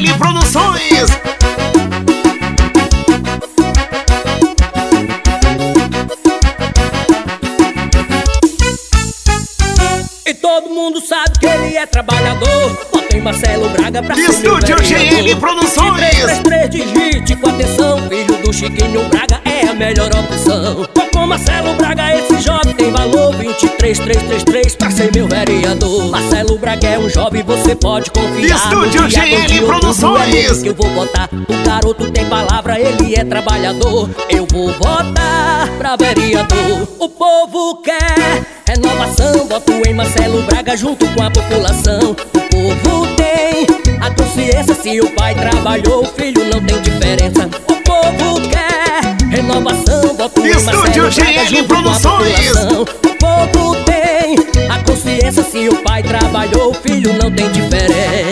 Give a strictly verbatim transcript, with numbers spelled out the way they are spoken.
L Produções. E todo mundo sabe que ele é trabalhador. Bota em Marcelo Braga pra ser Estúdio G L Produções. três três três digite com atenção. Filho do Chiquinho Braga é a melhor opção. Com Marcelo Braga esse jovem tem valor. Vinte e três três três três pra ser meu vereador. Marcelo Braga é um jovem, você pode confiar. Estúdio G L Produções. Que eu vou votar. O garoto tem palavra, ele é trabalhador. Eu vou votar pra vereador. O povo quer renovação, voto em Marcelo Braga junto com a população. O povo tem a consciência, se o pai trabalhou, o filho não tem diferença. O povo quer renovação, voto em Marcelo Braga junto com a população. O povo tem a consciência, se o pai trabalhou, o filho não tem diferença.